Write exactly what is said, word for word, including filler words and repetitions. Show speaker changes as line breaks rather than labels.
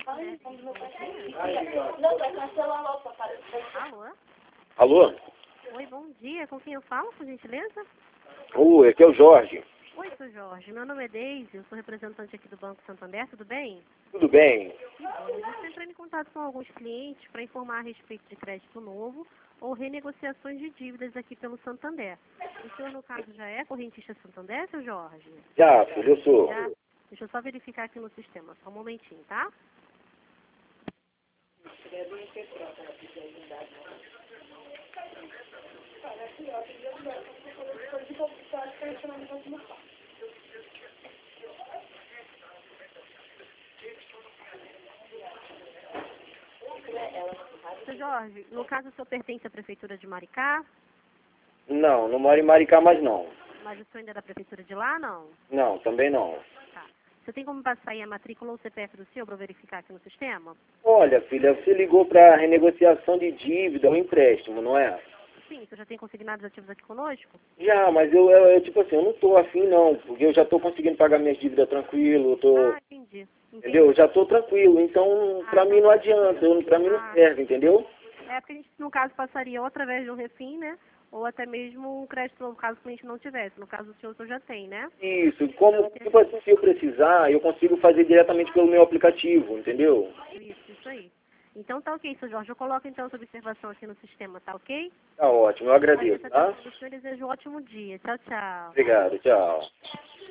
Não, vai cancelar logo, papai.
Alô?
Alô?
Oi, bom dia. Com quem eu falo, por gentileza?
Oi, aqui é o Jorge.
Oi, seu Jorge. Meu nome é Deise, eu sou representante aqui do Banco Santander, tudo bem?
Tudo bem?
Que bom. Eu estou entrando em contato com alguns clientes para informar a respeito de crédito novo ou renegociações de dívidas aqui pelo Santander. O senhor, no caso, já é correntista Santander, seu Jorge?
Já, filho, eu sou.
Já? Deixa eu só verificar aqui no sistema, só um momentinho, tá? Seu Jorge, no caso, o senhor pertence à Prefeitura de Maricá,
Não, não moro em Maricá mais não.
mas o senhor ainda é da Prefeitura de lá, não?
Não, também não.
Tá. Você tem como passar aí a matrícula ou o C P F do senhor para eu verificar aqui no sistema?
Olha, filha, você ligou para renegociação de dívida ou empréstimo, não é?
Sim, você já tem consignados ativos aqui conosco?
Já, mas eu, eu, eu, tipo assim, eu não tô afim não, porque eu já tô conseguindo pagar minhas dívidas tranquilo, eu tô,
Ah, entendi. entendi.
entendeu? Eu já tô tranquilo, então
Ah,
pra
então
mim não
tá.
adianta, eu, pra mim não
Ah,
serve, entendeu?
é porque a gente, no caso, passaria ou através de um refim, né? Ou até mesmo um crédito novo, caso o cliente não tivesse. No caso, o senhor, o senhor já tem, né?
Isso, como, tipo assim, se eu precisar, eu consigo fazer diretamente pelo meu aplicativo, entendeu?
Isso, isso aí. Então tá ok, seu Jorge. Eu coloco então essa observação aqui no sistema, tá ok?
Tá ótimo, eu agradeço,
Agradeço a
tá?
atenção do senhor e desejo um ótimo dia. Tchau, tchau.
Obrigado, tchau.